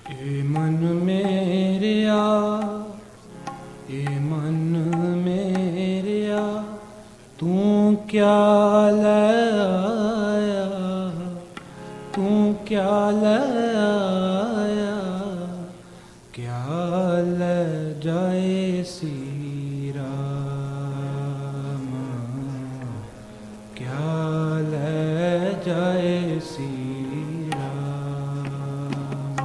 ए मन मेरिया, ए मन मेरिया, तू क्या ले आया, तू क्या ले आया, क्या ले जाए सी राम, क्या ले जाए सी राम।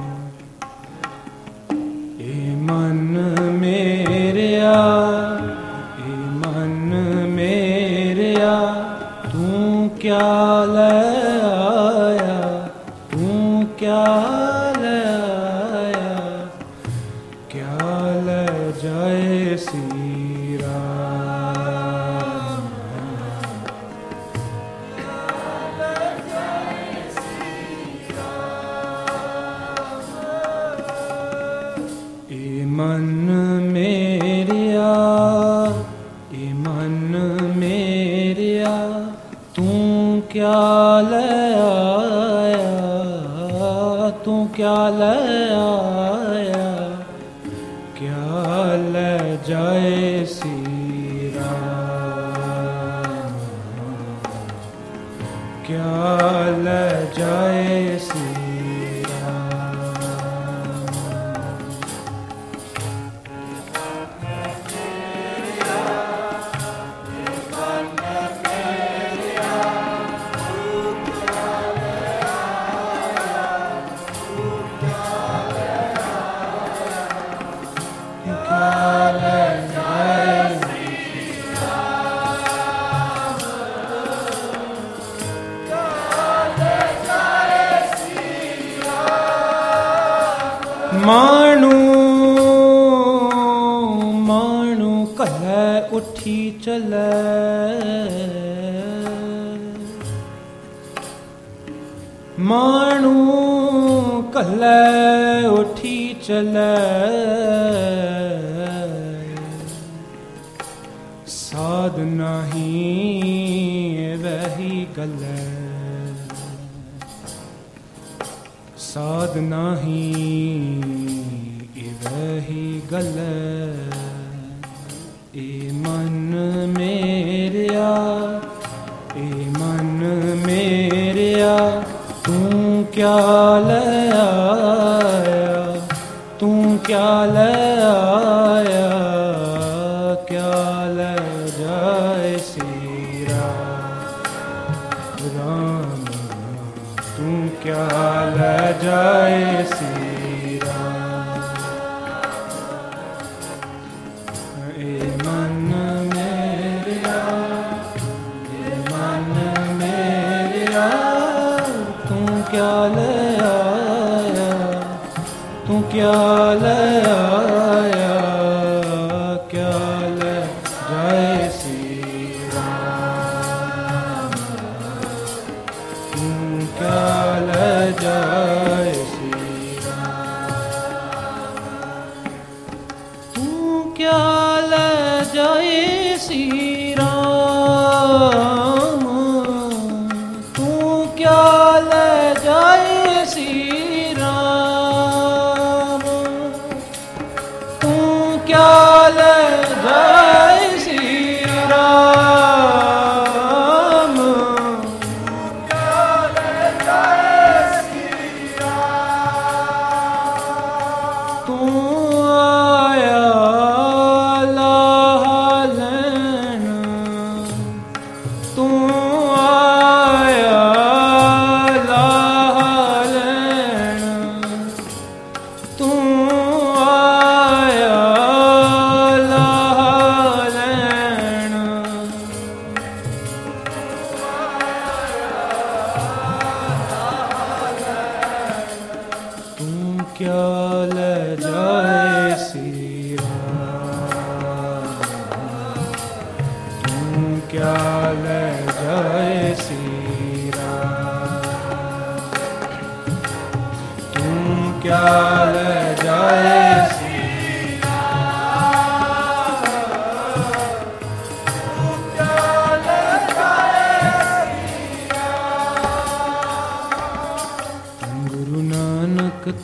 ए मन मेरिया, ए मन मेरिया, तू क्या ले आया, तू क्या ले आया, क्या ले जाए सी राम, ए मन मेरिया, ए मन मेरिया, तू क्या ले आया, तू क्या ले आया, क्या ले जाए सी राम, क्या ले जाए सी मानू मानू कहे उठी चले, मानू कहे उठी चले, साध नहीं वही गले, साध नहीं वही गले। ए मन मेरिया, ए मन मेरिया, तू क्या ले आया, तू क्या ले आया, क्या ले जाए सी राम, तू क्या ले जाए सी राम। ए मन मेरिया, ए मन मेरिया, तू क्या ले आया, तू क्या ले आया, क्या ले जाए सी राम, तू क्या ले जाए सी राम, तू क्या ले जाए सी राम, तू क्या ले जाए सी राम, तू क्या ले जाए सी राम, तू आया लाहा लेना, तू आया लाहा लेना, तू आया लाहा लेना, तू क्या ले जाए सी राम, तू क्या ले जाए सी राम, तू क्या ले जाए सी राम, तू क्या ले जाए सी राम। गुरु नानक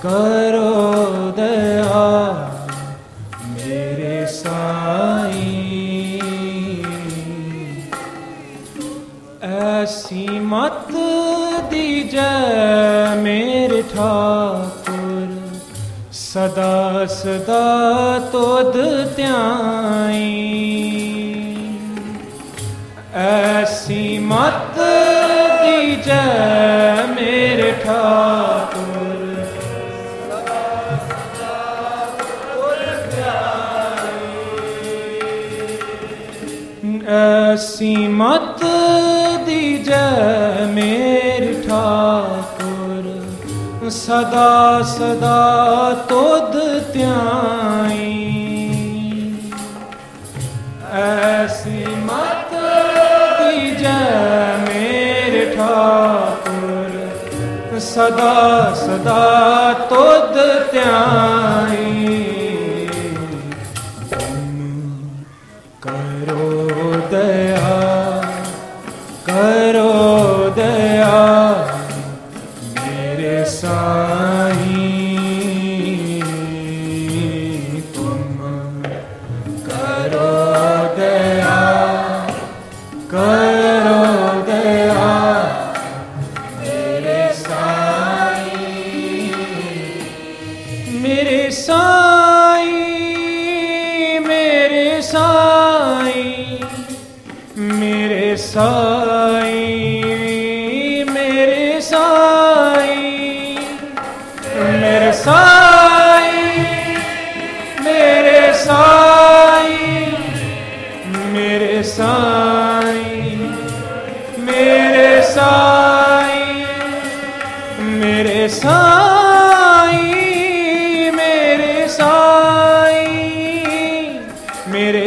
करो दया मेरे साईं। ऐसी मत दीजै मेरे ठाकुर, सदा सदा तुध ध्याई। ऐसी मत दीजै मेरे ठाकुर, सदा सदा तुध ध्याई। ऐसी मत दीजै मेरे ठाकुर, सदा सदा तुध ध्याई। ऐसी मत दीजै मेरे ठाकुर, सदा सदा तुध ध्याई। तुम करो दया, करो दया मेरे साईं। तुम करो दया, करो दया मेरे साईं। मेरे साईं, मेरे साईं, मेरे साईं, मेरे साईं, मेरे साईं, मेरे साईं, मेरे साईं, मेरे साईं, मेरे साईं, मेरे साईं, मेरे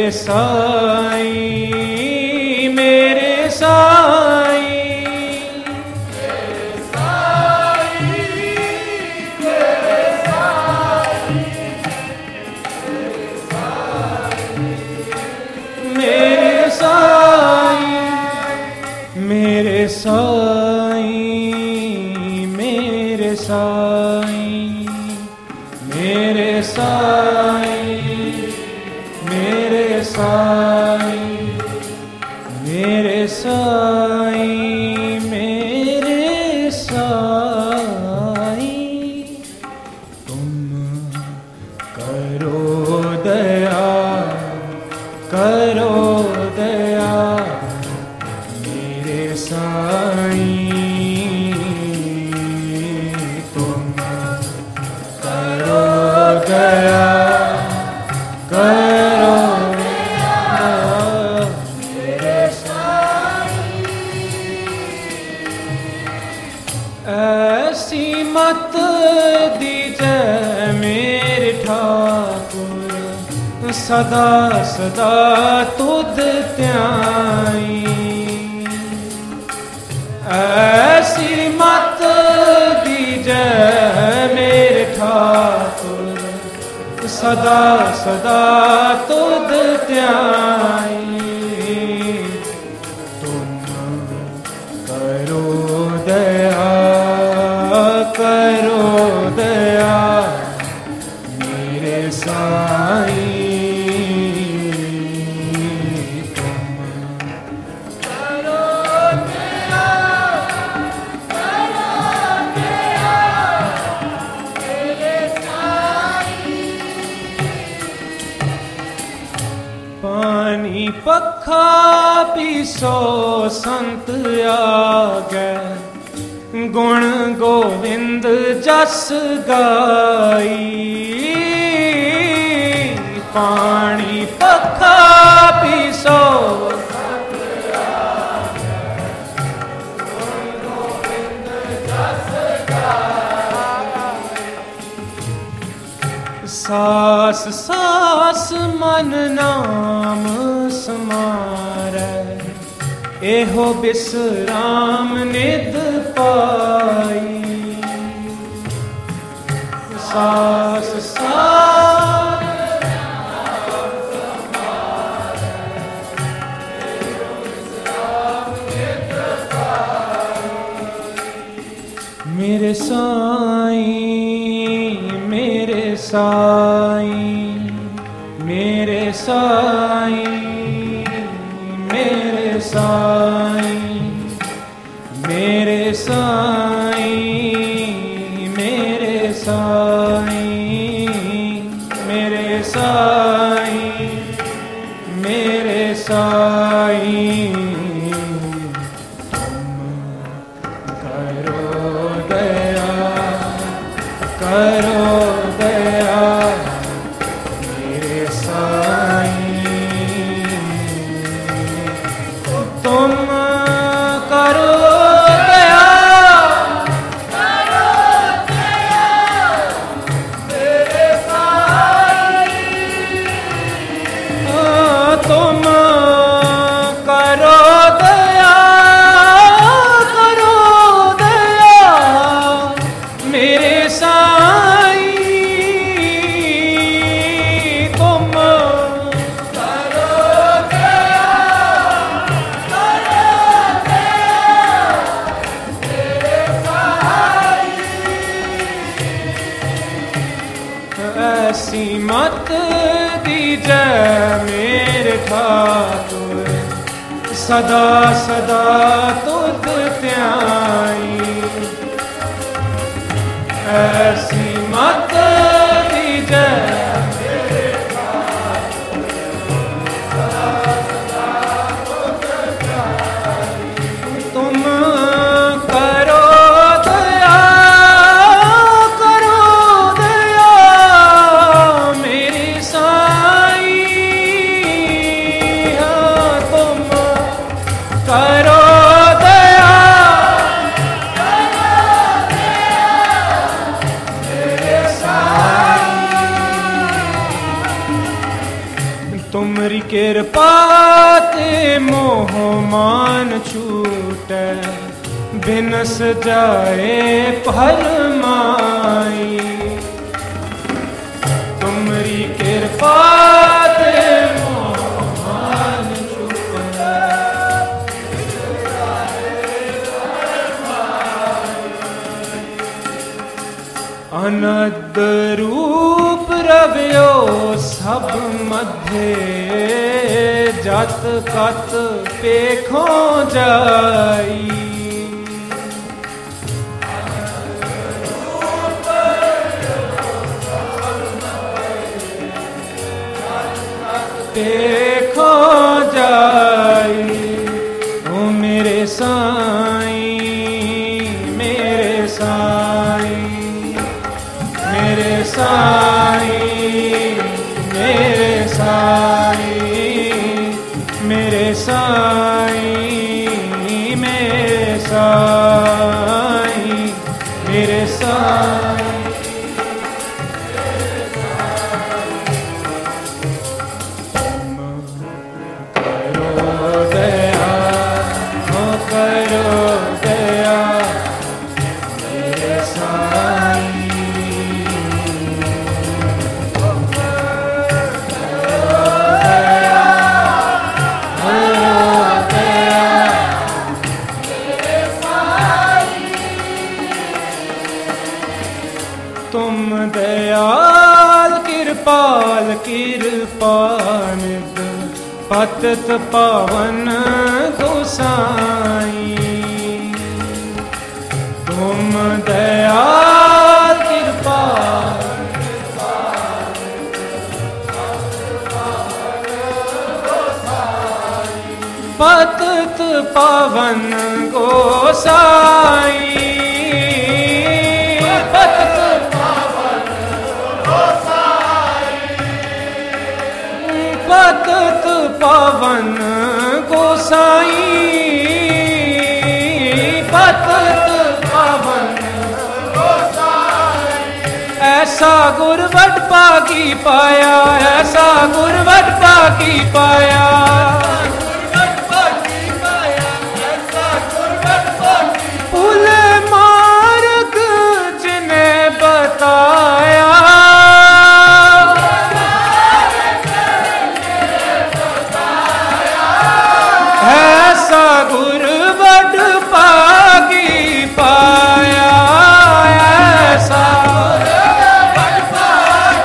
साईं, मेरे साईं, मेरे साईं, मेरे साईं, मेरे साईं, मेरे साईं, मेरे साईं, मेरे साईं, मेरे साईं। तुम करो दया, करो दया मेरे साईं। तुम करो दया, करो दया मेरे साईं। ऐसी मत दीजै मेरे ठाकुर, सदा सदा तुध ध्याई। ऐसी मत दीजै मेरे ठाकुर, सदा सदा तुध ध्याई। तुम करो दया, करो दया मेरे साईं। पानी पखा पीसो संत आगे, गुण गोविंद जस गाई। पानी पखा पीसो संत आगे, गुण गोविंद जस गाई। सास सास मन नाम समारै, एहो बिसराम नित पाई। सास सास नाम समारै, एहो बिसराम नित पाई। मेरे साईं, साईं, मेरे साईं, मेरे साईं, मेरे साईं, मेरे साईं, मेरे साईं, मेरे साईं, करो दया मेरे साईं, तुम करो दया मेरे साईं, तुम करो दया मेरे साईं, तुम करो दया मेरे साईं। ऐसी मत दीजै मेरे ठाकुर, सदा सदा तुध त्याई। ऐसी मत दीजै मेरे ठाकुर, सदा सदा तुध त्याई। तुम करो दया मेरे साईं, तुम करो तुमरी कृपा ते मोह मान छूटे, बिनस जाए फरमाई। तुमरी कृपा ते मोह मान छूटे, अनद रूप रव्यो सब मध्य, जत कत पेखो जाई। पेखो जाई। ओ मेरे साईं, मेरे साईं, मेरे साईं, मेरे साईं, मेरे साईं, मेरे साईं, मेरे साईं। तुम दयाल कृपाल कृपानिध, पतित पावन गोसाई। तुम दयाल कृपाल पतित पावन गोसाई। पतित पावन गोसाई, पतित पावन गोसाई। ऐसा गुरवट पागी पाया, ऐसा गुरवट पागी पाया, पुल मार्ग जिन्हें बताया। ऐसा गुरवट पागी पाया, ऐसा गुरवट पागी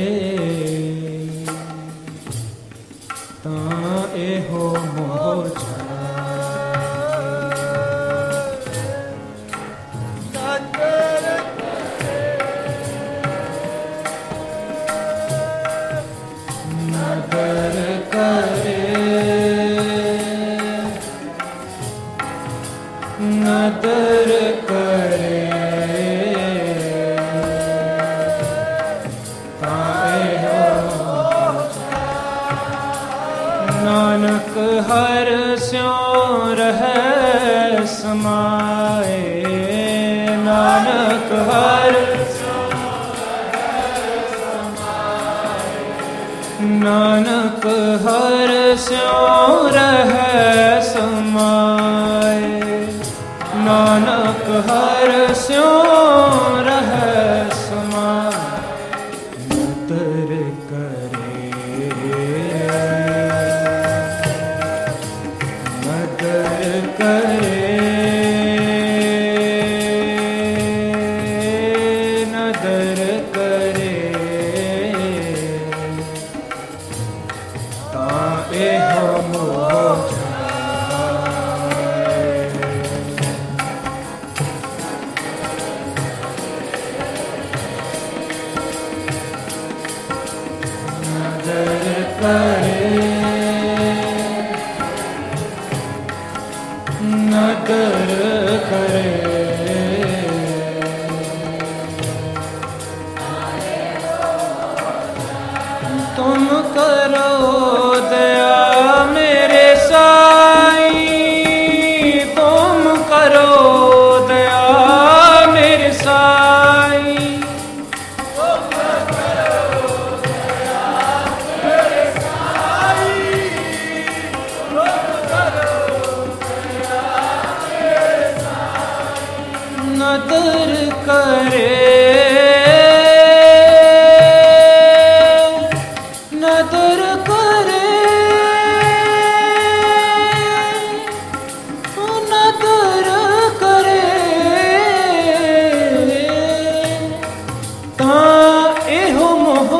स्यों रहै समाए, नानक हर नानक हर स्यों रहै समाए, नानक हर स्यों रहै समाए। नतर करे नतर करे नतर करे ताए हम हो जाए। नदर करे नदर करे तुम करो दया मेरे साईं, तुम करो दया मेरे साईं, तुम करो दया मेरे साईं, तुम करो दया मेरे साईं। नदर करे नदर करे नदर करे तां एहो मोह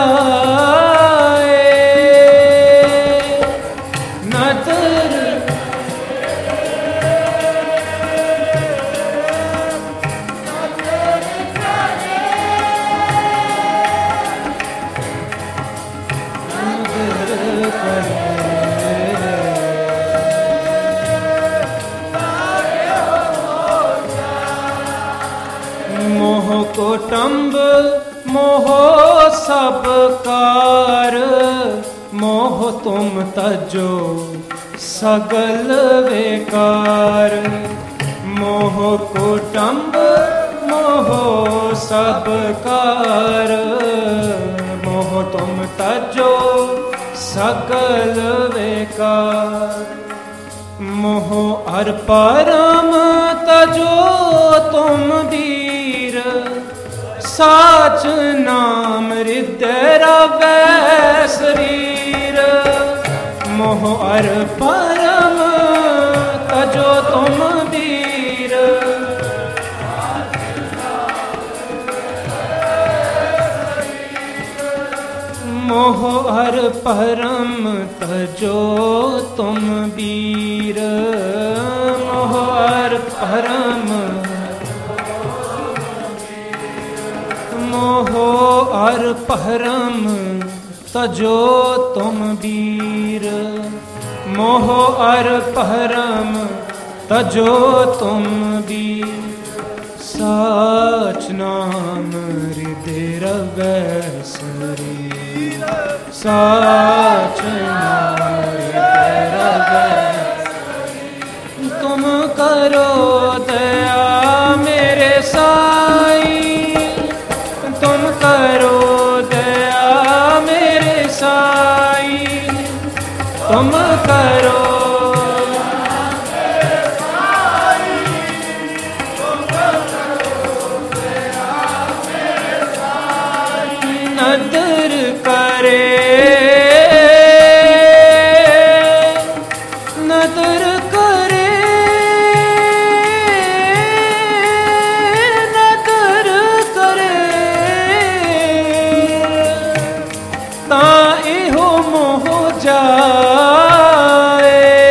जाए। नदर मोह कुटुंब मोह सब कार, मोह तुम तजो सगल बेकार। मोह कुटुंब मोह सब कार, मोह तुम तजो सगल बेकार। मोह अर परम तजो तुम वीर, साच नाम हृदय रवै शरीर। मोह अर परम तजो तुम वीर, मोह हर परम तजो तुम वीर। मोह हर परम मोह हर परम तजो तुम वीर। मोह हर परम तजो तुम वीर। साच नाम हृदय रवै शरीर, साच नाम हृदय रवै शरीर। तुम करो दया मेरे साईं, तुम करो दया मेरे साईं, तुम करो नदर करे नदर करे नदर करे तां एहो मोह जाए।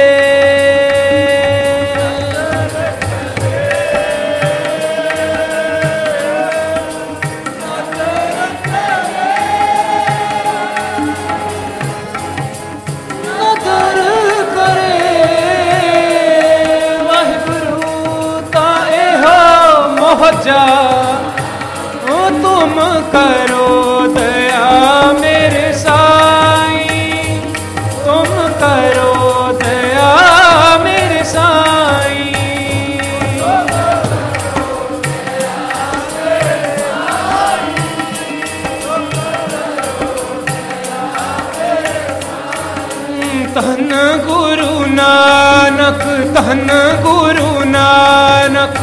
जा ओ तुम करो दया मेरे साईं, तुम करो दया धन गुरु नानक, धन गुरु नानक,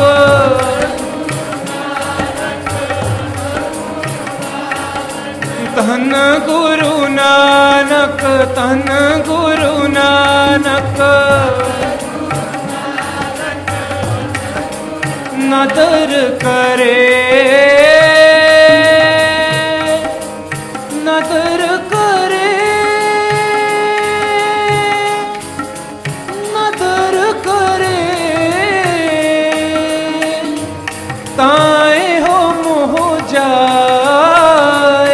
धन गुरु नानक, धन गुरु नानक। नदर करे, नदर करे, नदर करे, ताए हो मोह जाए।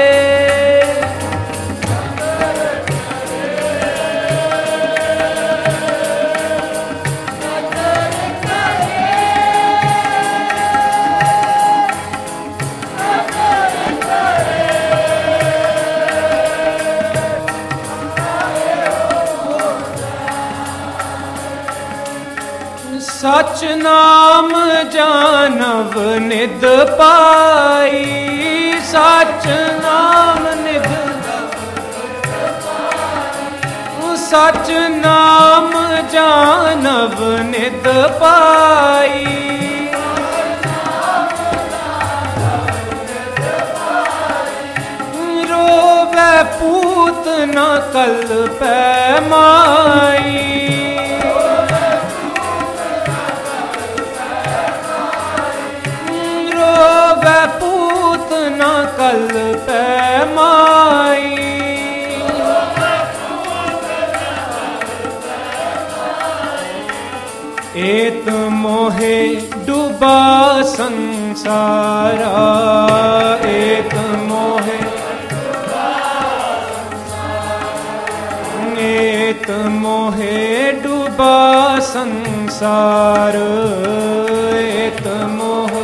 सच नाम जानव निध पाई, सच नाम निध, सच नाम जानव निध पाई। रोवे पूत न कल्पै माई, पूत न कल्पै माई। एत मोहे डूबा संसारा, एत मोहे, एत मोहे डूबा संसार, एत मोहे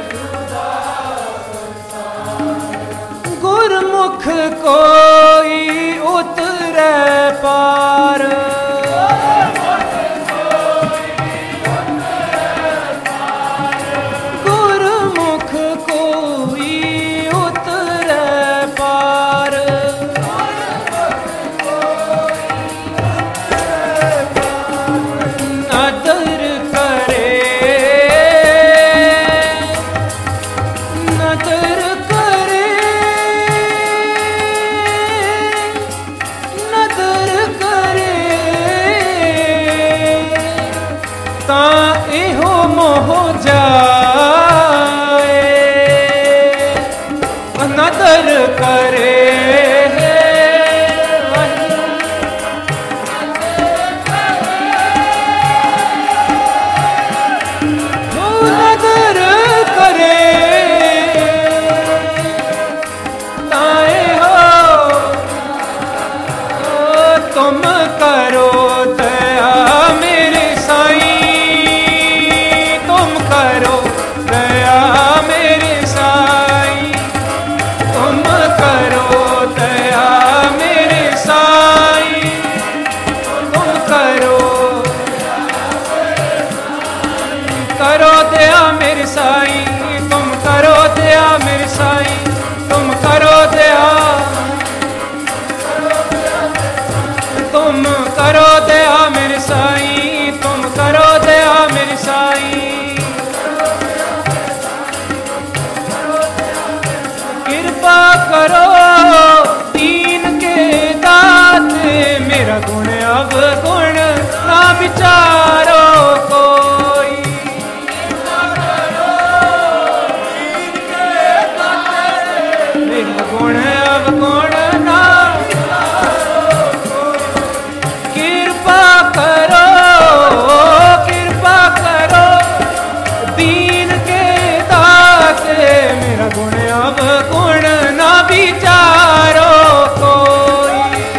गुरमुख कोई उतरे पार, गुरमुख कोई उतरे पार। नदर करे, नदर करे, नदर करे, ताए हो मोह जाए। नदर करे, नदर करे, ताए हो तुम करो दया मेरे साईं, तुम करो दया मेरे साईं, तुम करो दया मेरे साईं, तुम करो, करो दया मेरे साईं, तुम करो दया मेरे साईं, तुम करो दया, तुम करो दया मेरे साईं, तुम करो दया मेरे साईं। कृपा करो दीन के दाते, मेरा गुण अवगुण ना विचारो कोई। मेरा गुण अवगुण ना, कृपा करो, कृपा करो दीन के दाते, मेरा गुण अवगुण ना विचारो कोई।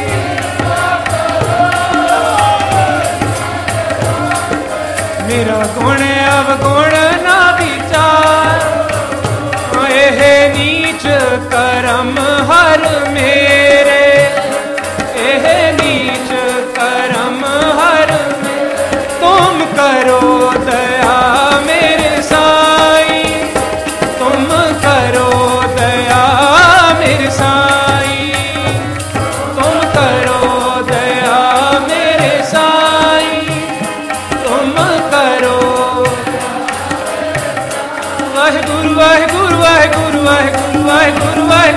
मेरा गुण अवगुण ना विचार, एह नीच करम हर मेरे, एह नीच करम हर मेरे। तुम करो दया मेरे साईं, तुम करो दया मेरे साईं, तुम करो दया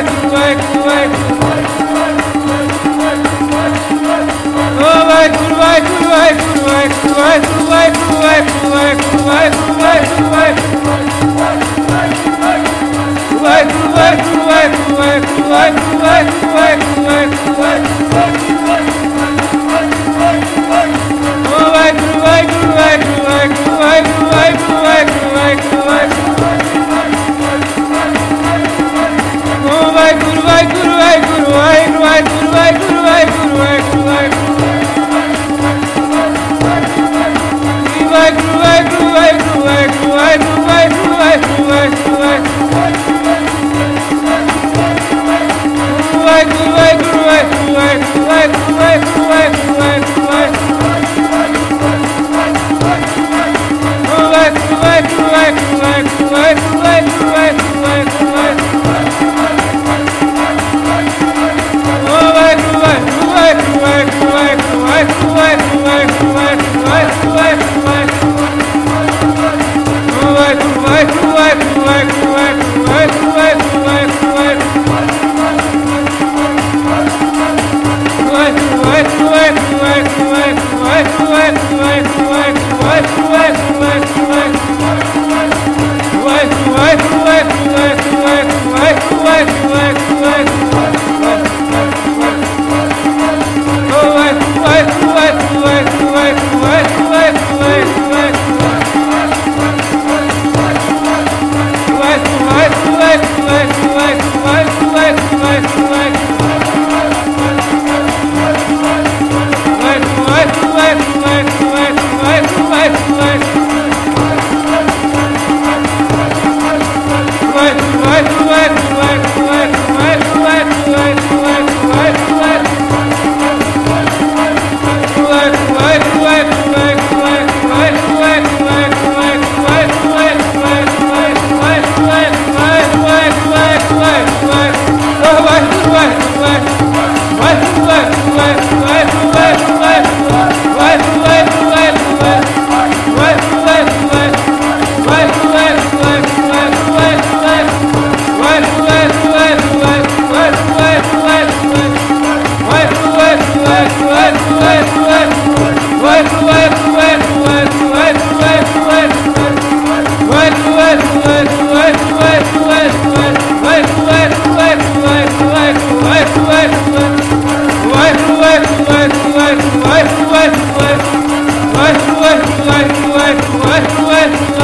What?